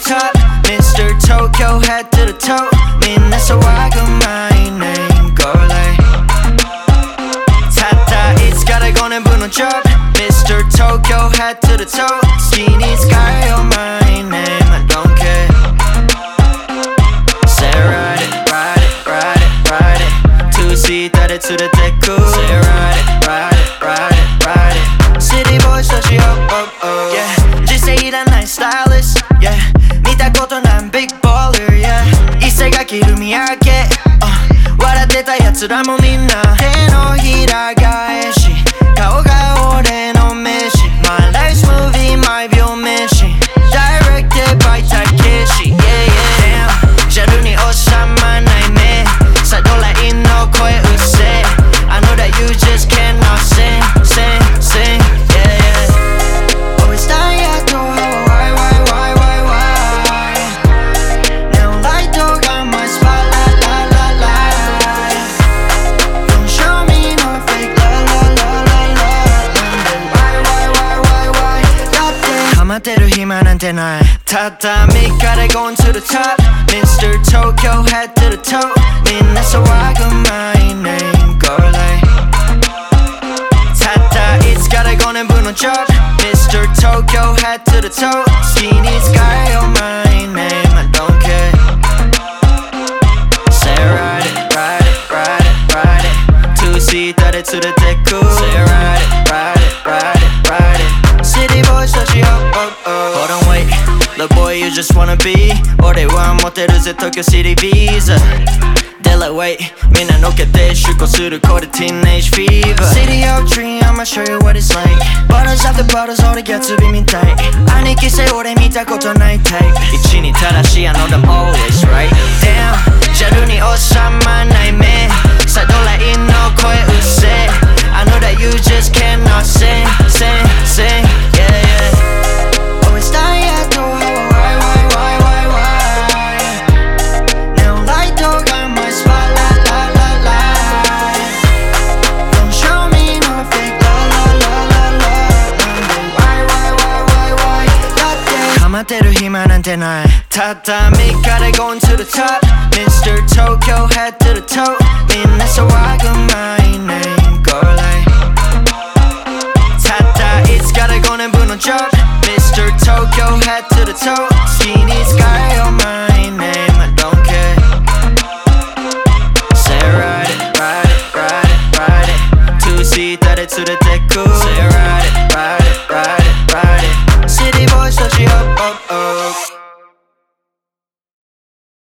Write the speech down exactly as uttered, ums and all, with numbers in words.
top Mister Tokyo head to the toeみんな騒ぐ my name ゴーレイたったいつからごねんぶんの job Mister Tokyo head to the toe 好きに使えよ my name I don't care Say ride it, ride it, ride it, ride it Two seaterで連れてく Say ride it, ride it, ride it, ride it City boys たち up, up, up Yeah 実際いらない stylist Yeah 見たことない big baller Yeah 一世が切る見分け、uh、笑ってた奴らもみんな手のひら返し顔が俺の飯 My life's movie, my view mission Directed by Takeshi Yeah, yeah, damn ジャルに収まない目サイドラインの声うっせえ I know that you just cannot sing, sing, sing Yeah, yeah Always die at the why, why, why, why, why Now light dog on my spotlight, la, la, la Don't show me no fake, la, la, la, la, la Why, why, why, why, why だってハマってる暇なんてないたったみっかで going to the top Mister Tokyo head to the toe みんな騒ぐ my name ゴーレイたったいつからごねんぶんの job Mister Tokyo head to the toe 好きに使えよ my name I don't care Say ride it, ride it, ride it, ride it Two seaterで連れてく Say ride it, ride it, ride it, ride it City boys たち up, up, up Hold on wait Little boy you just wanna be 俺は持てるぜ東京シティビザThey're like wait みんなのけて出航するこれ Teenage Fever City of Dream I'ma show you what it's like Bottles after bottles 俺ギャツビみたい兄貴せ俺見たことないタイプ一に正しい I know them always right Damn ジャルに収まない目サイドラインの声うっせえ I know that you just cannot sing, sing, sing Yeah, yeah Always die at the why, why, why, why, why Now light dog on my spotlight, la, la, la Don't show me no fake, la, la, la, la, la Why, why, why, why, why だってハマってる暇なんてないたったみっかで going to the top Mister Tokyo head